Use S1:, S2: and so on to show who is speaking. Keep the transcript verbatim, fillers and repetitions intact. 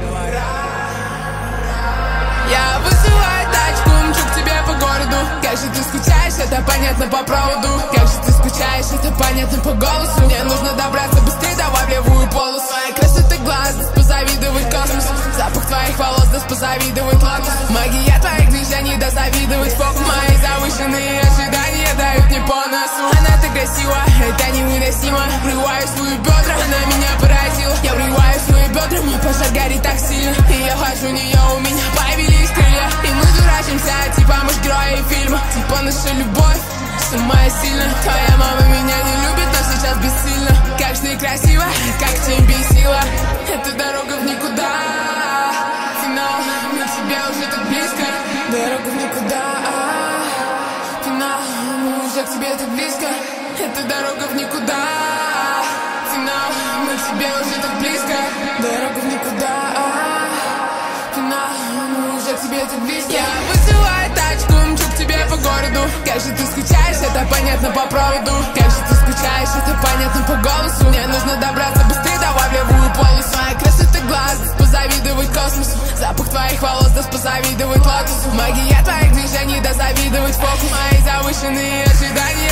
S1: Я вызываю тачку, мчу к тебе по городу. Как же ты скучаешь, это понятно по проводу. Как же ты скучаешь, это понятно по голосу. Мне нужно добраться быстрее, давай в левую полосу. Твоя красота глаз даст позавидовать космосу. Запах твоих волос даст позавидовать лотосу. Магия твоих движений даст завидовать фокус. Мои завышенные ожидания дают мне по носу. Она так красива, это невыносимо. Врываю свои бедра, она меня поразила. Я врываю свои бедра, мой пожар горит так сильно. И я хожу нее, у меня появились крылья. И мы дурачимся, типа мы ж герои фильма. Типа наша любовь самая сильная. Твоя мама меня не любит, но сейчас бессильна. Как же ты красива, как тебя бесила. Это дорога в никуда. Финал, мы к тебе уже так близко. Дорога в никуда. Финал, мы уже к тебе так близко. Это дорога в никуда. Финал, мы к тебе уже так близко. Дорога в никуда. Финал, мы уже к тебе так близко. Я вызываю тачку, мчу к тебе по городу. Как же ты скучаешь, это понятно по проводу. Как же ты скучаешь, это понятно по голосу. Мне нужно добраться быстрее, давай в левую полосу. Твоя красота глаз даст позавидовать космосу. Запах твоих волос даст позавидовать лотосу. Магия твоих движений даст завидовать фокус. Мои завышенные ожидания